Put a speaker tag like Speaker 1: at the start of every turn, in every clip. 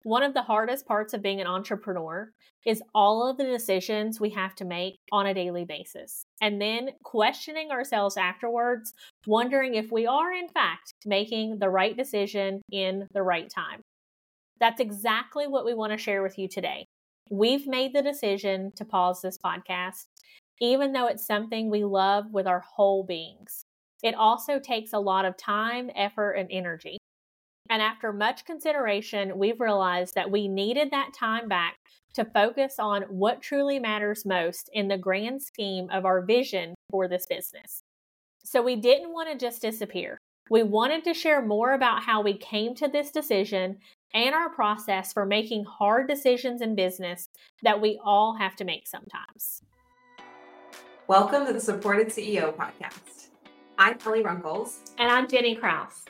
Speaker 1: One of the hardest parts of being an entrepreneur is all of the decisions we have to make on a daily basis, and then questioning ourselves afterwards, wondering if we are in fact making the right decision in the right time. That's exactly what we want to share with you today. We've made the decision to pause this podcast, even though it's something we love with our whole beings. It also takes a lot of time, effort, and energy. And after much consideration, we've realized that we needed that time back to focus on what truly matters most in the grand scheme of our vision for this business. So we didn't want to just disappear. We wanted to share more about how we came to this decision and our process for making hard decisions in business that we all have to make sometimes.
Speaker 2: Welcome to the Supported CEO podcast. I'm Kelly Runkles.
Speaker 1: And I'm Jenny Krause.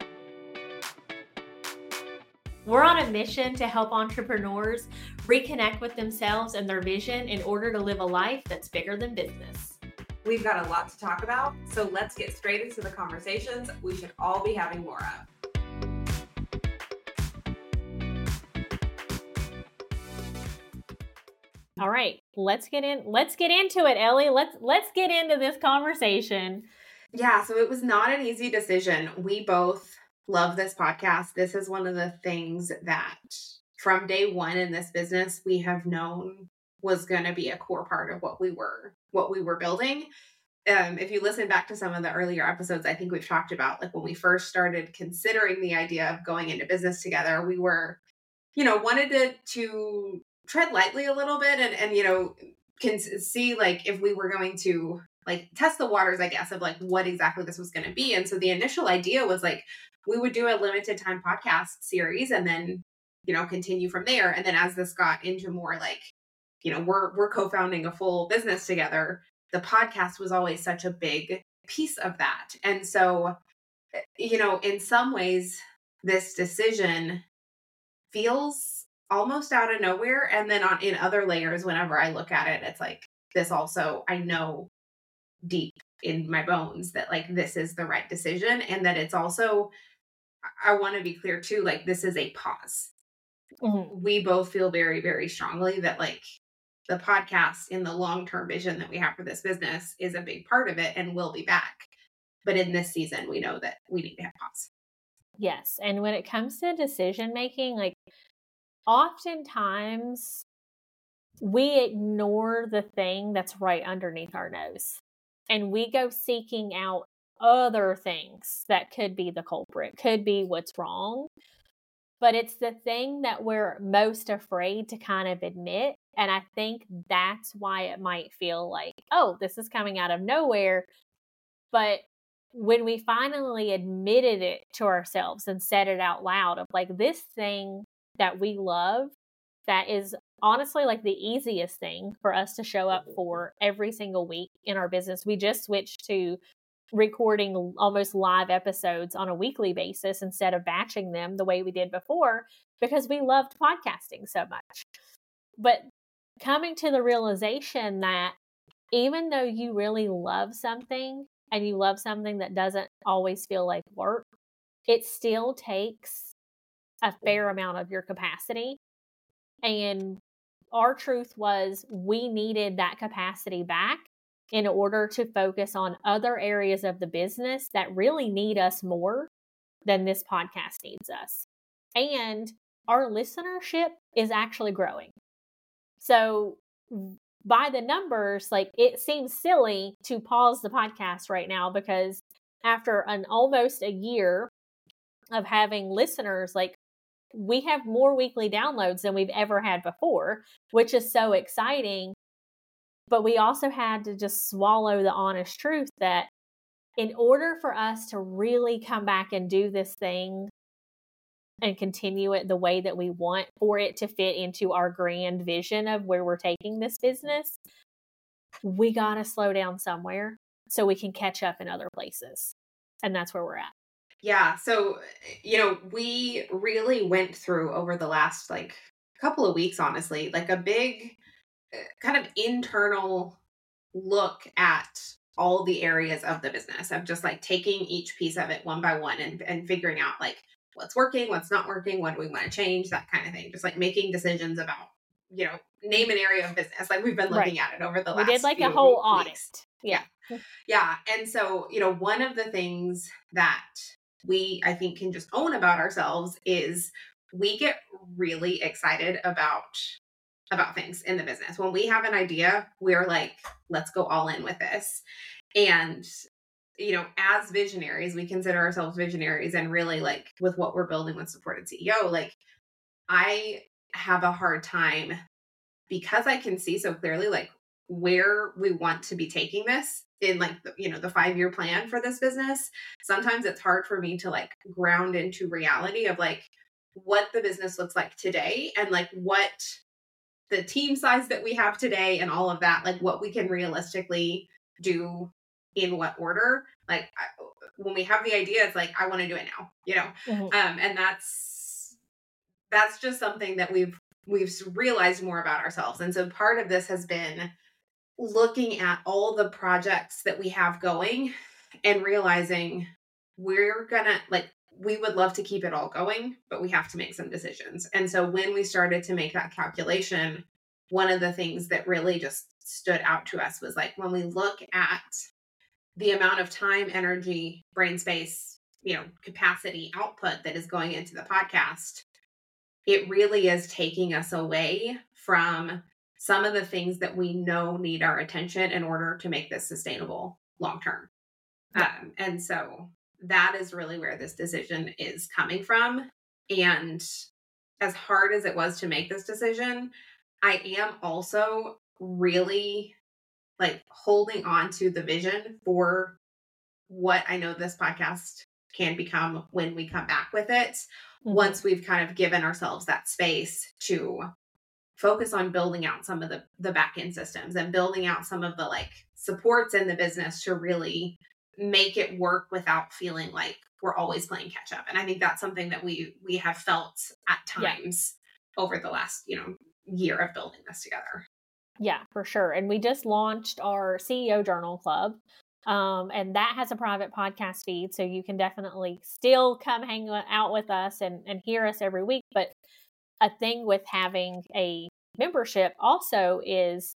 Speaker 1: We're on a mission to help entrepreneurs reconnect with themselves and their vision in order to live a life that's bigger than business.
Speaker 2: We've got a lot to talk about, so let's get straight into the conversations we should all be having more of.
Speaker 1: All right, let's get into it, Ellie. Let's get into this conversation.
Speaker 2: Yeah, so it was not an easy decision. We both love this podcast. This is one of the things that from day one in this business we have known was going to be a core part of what we were building. If you listen back to some of the earlier episodes, I think we've talked about like when we first started considering the idea of going into business together, we were, wanted to tread lightly a little bit and can see like if we were going to like test the waters, I guess, of like what exactly this was going to be. And so the initial idea was like, we would do a limited time podcast series and then, continue from there. And then as this got into more like, we're co-founding a full business together, the podcast was always such a big piece of that. And so, in some ways, this decision feels almost out of nowhere. And then in other layers, whenever I look at it, it's like this also, I know deep in my bones that like this is the right decision. And that it's also, I want to be clear too, like this is a pause. Mm-hmm. We both feel very, very strongly that like the podcast in the long-term vision that we have for this business is a big part of it and will be back. But in this season, we know that we need to have pause.
Speaker 1: Yes. And when it comes to decision making, like oftentimes we ignore the thing that's right underneath our nose and we go seeking out other things that could be the culprit, could be what's wrong. But it's the thing that we're most afraid to kind of admit. And I think that's why it might feel like, oh, this is coming out of nowhere. But when we finally admitted it to ourselves and said it out loud of like this thing that we love, that is honestly like the easiest thing for us to show up for every single week in our business. We just switched to recording almost live episodes on a weekly basis instead of batching them the way we did before because we loved podcasting so much. But coming to the realization that even though you really love something and you love something that doesn't always feel like work, it still takes a fair amount of your capacity. And our truth was we needed that capacity back in order to focus on other areas of the business that really need us more than this podcast needs us. And our listenership is actually growing. So by the numbers, like it seems silly to pause the podcast right now because after almost a year of having listeners, like we have more weekly downloads than we've ever had before, which is so exciting. But we also had to just swallow the honest truth that in order for us to really come back and do this thing and continue it the way that we want for it to fit into our grand vision of where we're taking this business, we got to slow down somewhere so we can catch up in other places. And that's where we're at.
Speaker 2: Yeah. So, we really went through over the last like couple of weeks, honestly, like a big kind of internal look at all the areas of the business of just like taking each piece of it one by one and figuring out like what's working, what's not working, what do we want to change, that kind of thing. Just like making decisions about, name an area of business. Like we've been looking at it over the
Speaker 1: We did
Speaker 2: last
Speaker 1: like
Speaker 2: few
Speaker 1: a whole
Speaker 2: weeks.
Speaker 1: audit. Yeah.
Speaker 2: Yeah. And so, one of the things that we, I think, can just own about ourselves is we get really excited about things in the business. When we have an idea, we're like, let's go all in with this. And, as visionaries, we consider ourselves visionaries, and really like with what we're building with Supported CEO, like I have a hard time because I can see so clearly like where we want to be taking this in like the 5-year plan for this business. Sometimes it's hard for me to like ground into reality of like what the business looks like today, and like what the team size that we have today and all of that, like what we can realistically do in what order. Like when we have the idea, it's like, I want to do it now, and that's just something that we've realized more about ourselves. And so part of this has been looking at all the projects that we have going and realizing we're gonna like, we would love to keep it all going, but we have to make some decisions. And so when we started to make that calculation, one of the things that really just stood out to us was like, when we look at the amount of time, energy, brain space, capacity, output that is going into the podcast, it really is taking us away from some of the things that we know need our attention in order to make this sustainable long term. Yeah. And so that is really where this decision is coming from. And as hard as it was to make this decision, I am also really like holding on to the vision for what I know this podcast can become when we come back with it. Once we've kind of given ourselves that space to focus on building out some of the back end systems and building out some of the like supports in the business to really make it work without feeling like we're always playing catch up. And I think that's something that we have felt at times over the last, year of building this together.
Speaker 1: Yeah, for sure. And we just launched our CEO Journal Club. And that has a private podcast feed, so you can definitely still come hang out with us and hear us every week. But a thing with having a membership also is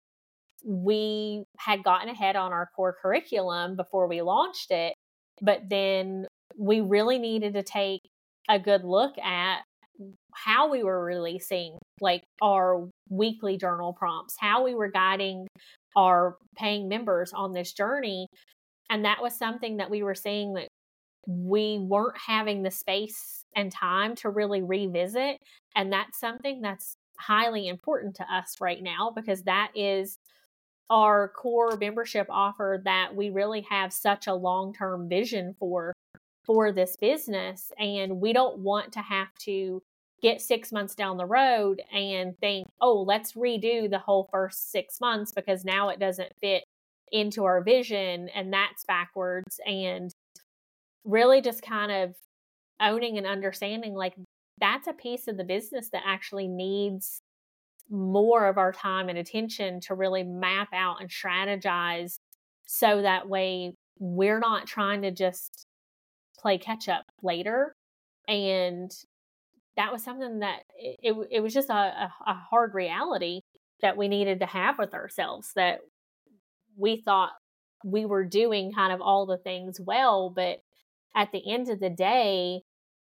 Speaker 1: we had gotten ahead on our core curriculum before we launched it, but then we really needed to take a good look at how we were releasing like our weekly journal prompts, how we were guiding our paying members on this journey. And that was something that we were seeing that we weren't having the space and time to really revisit. And that's something that's highly important to us right now, because that is our core membership offer that we really have such a long-term vision for this business. And we don't want to have to get 6 months down the road and think, oh, let's redo the whole first 6 months because now it doesn't fit into our vision, and that's backwards. And really just kind of owning and understanding like that's a piece of the business that actually needs more of our time and attention to really map out and strategize, so that way we're not trying to just play catch up later. And that was something that it was just a hard reality that we needed to have with ourselves, that we thought we were doing kind of all the things well, but at the end of the day,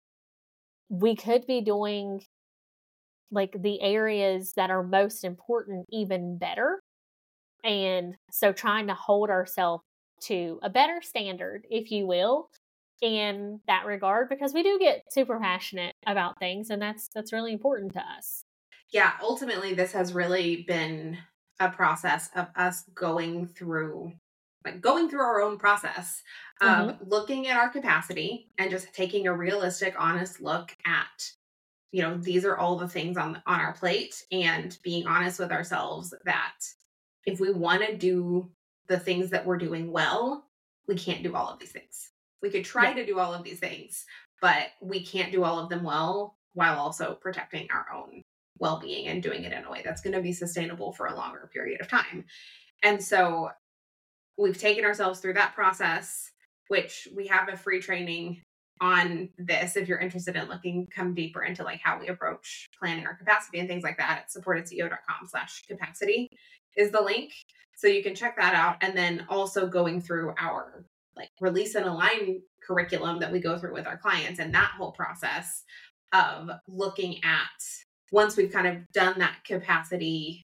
Speaker 1: we could be doing like the areas that are most important even better. And so trying to hold ourselves to a better standard, if you will, in that regard, because we do get super passionate about things, and that's really important to us.
Speaker 2: Yeah, ultimately this has really been a process of us going through our own process of looking at our capacity and just taking a realistic, honest look at, these are all the things on our plate, and being honest with ourselves that if we want to do the things that we're doing well, we can't do all of these things. We could try to do all of these things, but we can't do all of them well while also protecting our own well-being and doing it in a way that's going to be sustainable for a longer period of time. And so we've taken ourselves through that process, which we have a free training on this, if you're interested in come deeper into like how we approach planning our capacity and things like that, at supportedceo.com/capacity is the link. So you can check that out. And then also going through our like release and align curriculum that we go through with our clients, and that whole process of looking at, once we've kind of done that capacity,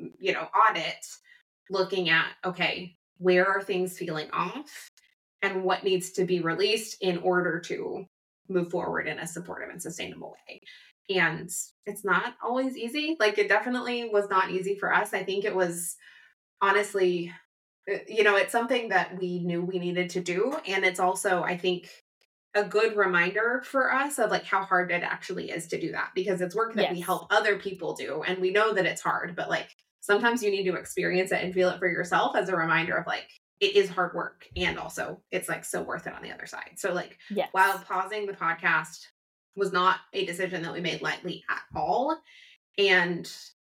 Speaker 2: audit, looking at, okay, where are things feeling off and what needs to be released in order to move forward in a supportive and sustainable way. And it's not always easy. Like, it definitely was not easy for us. I think it was honestly, it's something that we knew we needed to do. And it's also, I think, a good reminder for us of like how hard it actually is to do that, because it's work that we help other people do. And we know that it's hard, but like sometimes you need to experience it and feel it for yourself as a reminder of like, it is hard work. And also it's like so worth it on the other side. So like, while pausing the podcast was not a decision that we made lightly at all. And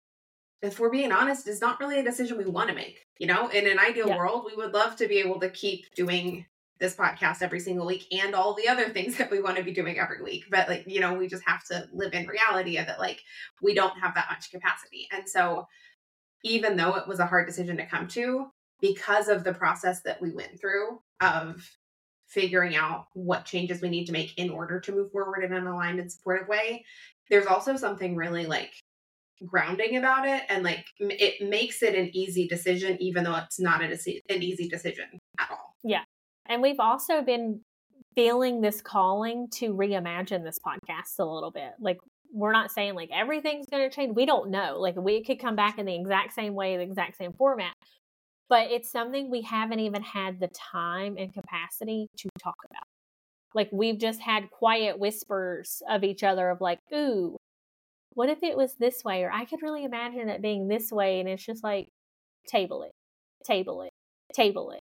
Speaker 2: if we're being honest, it's not really a decision we want to make. In an ideal world, we would love to be able to keep doing this podcast every single week and all the other things that we want to be doing every week. But like, we just have to live in reality of it. Like, we don't have that much capacity. And so even though it was a hard decision to come to, because of the process that we went through of figuring out what changes we need to make in order to move forward in an aligned and supportive way, there's also something really like grounding about it. And like, it makes it an easy decision, even though it's not an easy decision at all.
Speaker 1: Yeah. And we've also been feeling this calling to reimagine this podcast a little bit. Like, we're not saying like everything's going to change. We don't know. Like, we could come back in the exact same way, the exact same format, but it's something we haven't even had the time and capacity to talk about. Like, we've just had quiet whispers of each other of like, ooh, what if it was this way? Or I could really imagine it being this way. And it's just like, table it, table it, table it.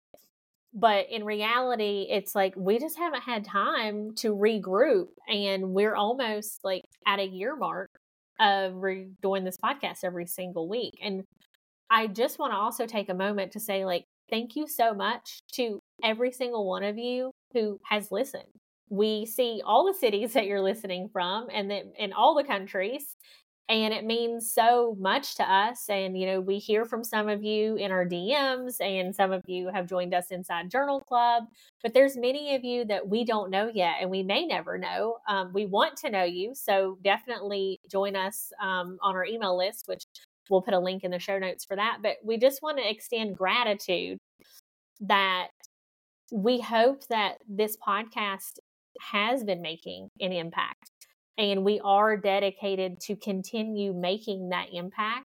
Speaker 1: But in reality, it's like, we just haven't had time to regroup. And we're almost like at a year mark of doing this podcast every single week. And I just want to also take a moment to say, like, thank you so much to every single one of you who has listened. We see all the cities that you're listening from and in all the countries. And it means so much to us. And, we hear from some of you in our DMs, and some of you have joined us inside Journal Club. But there's many of you that we don't know yet, and we may never know. We want to know you. So definitely join us on our email list, which we'll put a link in the show notes for that. But we just want to extend gratitude that we hope that this podcast has been making an impact. And we are dedicated to continue making that impact.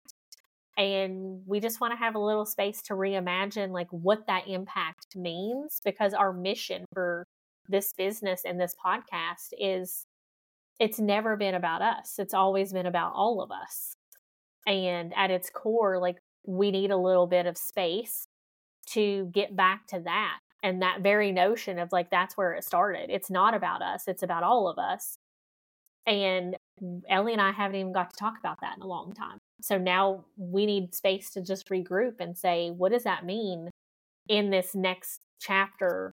Speaker 1: And we just want to have a little space to reimagine like what that impact means, because our mission for this business and this podcast is, it's never been about us. It's always been about all of us. And at its core, like, we need a little bit of space to get back to that. And that very notion of like, that's where it started. It's not about us. It's about all of us. And Ellie and I haven't even got to talk about that in a long time. So now we need space to just regroup and say, what does that mean in this next chapter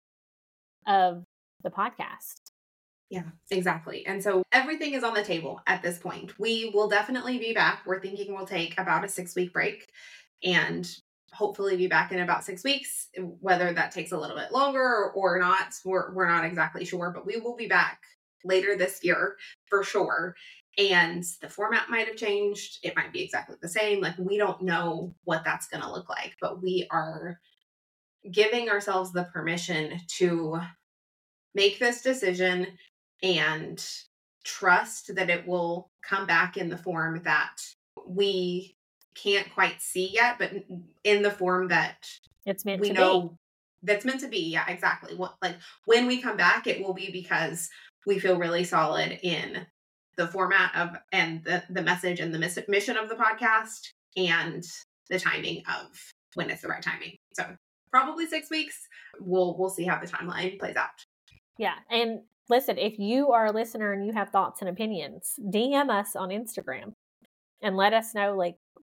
Speaker 1: of the podcast?
Speaker 2: Yeah, exactly. And so everything is on the table at this point. We will definitely be back. We're thinking we'll take about a 6-week break and hopefully be back in about 6 weeks. Whether that takes a little bit longer or not, we're not exactly sure, but we will be back later this year for sure. And the format might have changed. It might be exactly the same. Like, we don't know what that's going to look like, but we are giving ourselves the permission to make this decision and trust that it will come back in the form that we can't quite see yet, but in the form that
Speaker 1: it's meant
Speaker 2: we
Speaker 1: to
Speaker 2: know
Speaker 1: be.
Speaker 2: That's meant to be. Yeah, exactly. When we come back, it will be because we feel really solid in the format of, and the message and the mission of the podcast, and the timing of when it's the right timing. So probably 6 weeks. We'll see how the timeline plays out.
Speaker 1: Yeah. And listen, if you are a listener and you have thoughts and opinions, DM us on Instagram and let us know, like,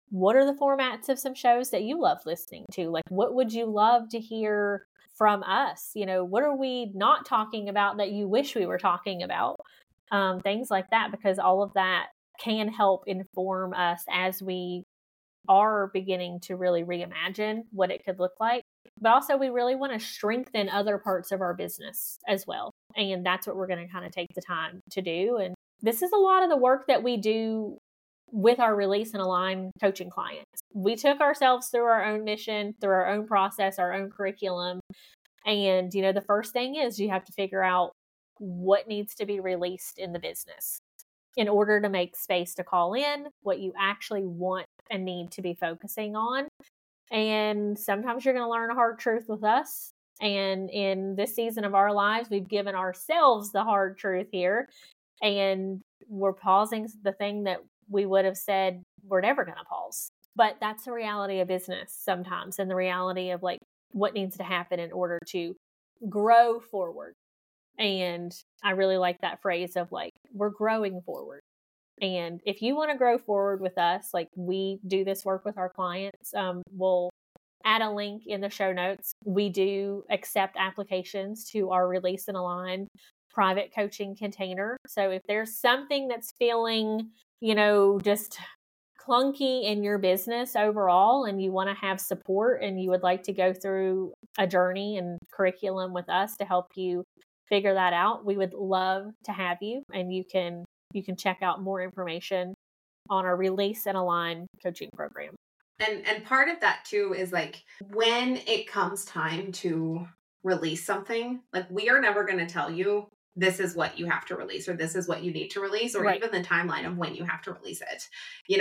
Speaker 1: what are the formats of some shows that you love listening to? Like, what would you love to hear from us? What are we not talking about that you wish we were talking about? Things like that, because all of that can help inform us as we are beginning to really reimagine what it could look like. But also, we really want to strengthen other parts of our business as well. And that's what we're going to kind of take the time to do. And this is a lot of the work that we do with our Release and Align coaching clients. We took ourselves through our own mission, through our own process, our own curriculum. And, the first thing is you have to figure out what needs to be released in the business in order to make space to call in what you actually want and need to be focusing on. And sometimes you're going to learn a hard truth with us. And in this season of our lives, we've given ourselves the hard truth here. And we're pausing the thing that we would have said we're never going to pause. But that's the reality of business sometimes, and the reality of like what needs to happen in order to grow forward. And I really like that phrase of like, we're growing forward. And if you want to grow forward with us, like we do this work with our clients, we'll add a link in the show notes. We do accept applications to our Release and Align private coaching container. So if there's something that's feeling, just clunky in your business overall, and you want to have support and you would like to go through a journey and curriculum with us to help you figure that out, we would love to have you. And you can check out more information on our Release and Align coaching program.
Speaker 2: And part of that too is like when it comes time to release something, like we are never going to tell you this is what you have to release or this is what you need to release, or even the timeline of when you have to release it.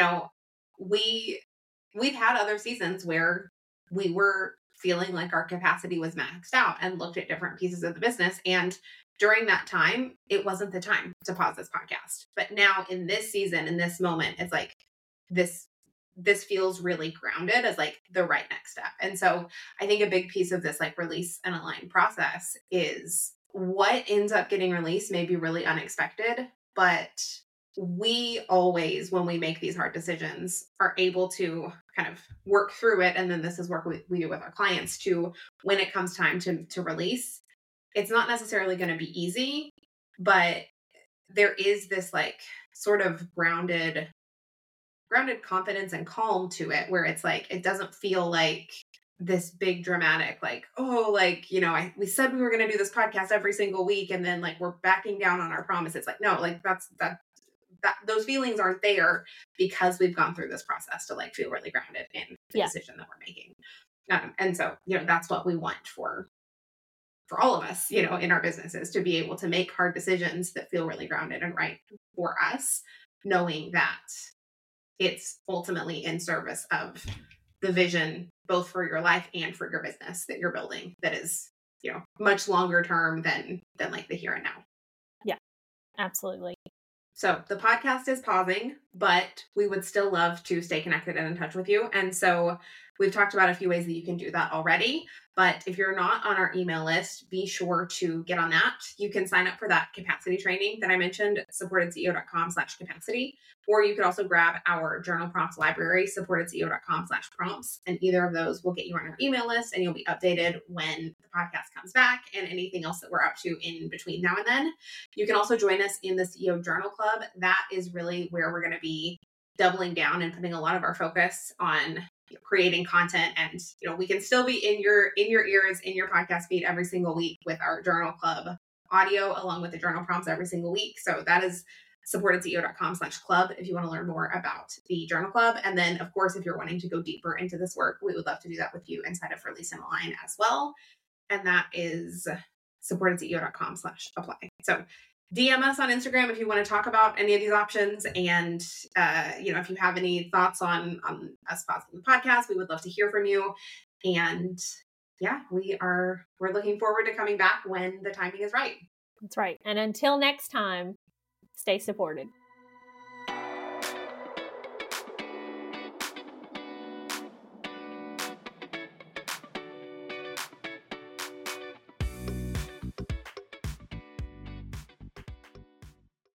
Speaker 2: We've had other seasons where we were feeling like our capacity was maxed out and looked at different pieces of the business. And during that time, it wasn't the time to pause this podcast. But now in this season, in this moment, it's like this feels really grounded as like the right next step. And so I think a big piece of this like Release and Align process is what ends up getting released may be really unexpected, but we always, when we make these hard decisions, are able to kind of work through it. And then this is work we do with our clients to, when it comes time to release, it's not necessarily going to be easy, but there is this like sort of grounded confidence and calm to it, where it's like, it doesn't feel like this big dramatic, like, oh, like, we said we were going to do this podcast every single week. And then like, we're backing down on our promise. It's like, no, like that those feelings aren't there because we've gone through this process to like feel really grounded in the decision that we're making. And so, that's what we want for all of us, in our businesses, to be able to make hard decisions that feel really grounded and right for us, knowing that it's ultimately in service of the vision, both for your life and for your business that you're building, that is, much longer term than like the here and now.
Speaker 1: Yeah, absolutely.
Speaker 2: So the podcast is pausing, but we would still love to stay connected and in touch with you. And so we've talked about a few ways that you can do that already. But if you're not on our email list, be sure to get on that. You can sign up for that capacity training that I mentioned, supportedceo.com/capacity. Or you could also grab our journal prompts library, supportedceo.com/prompts. And either of those will get you on our email list, and you'll be updated when the podcast comes back and anything else that we're up to in between now and then. You can also join us in the CEO Journal Club. That is really where we're going to be doubling down and putting a lot of our focus on creating content. And we can still be in your ears, in your podcast feed every single week with our Journal Club audio, along with the journal prompts every single week. So that is supportedceo.com/club if you want to learn more about the Journal Club. And then, of course, if you're wanting to go deeper into this work, we would love to do that with you inside of Release and Align as well. And that is supportedceo.com/apply. So DM us on Instagram if you want to talk about any of these options. And, if you have any thoughts on us pausing the podcast, we would love to hear from you. And yeah, we're looking forward to coming back when the timing is right.
Speaker 1: That's right. And until next time, stay supported.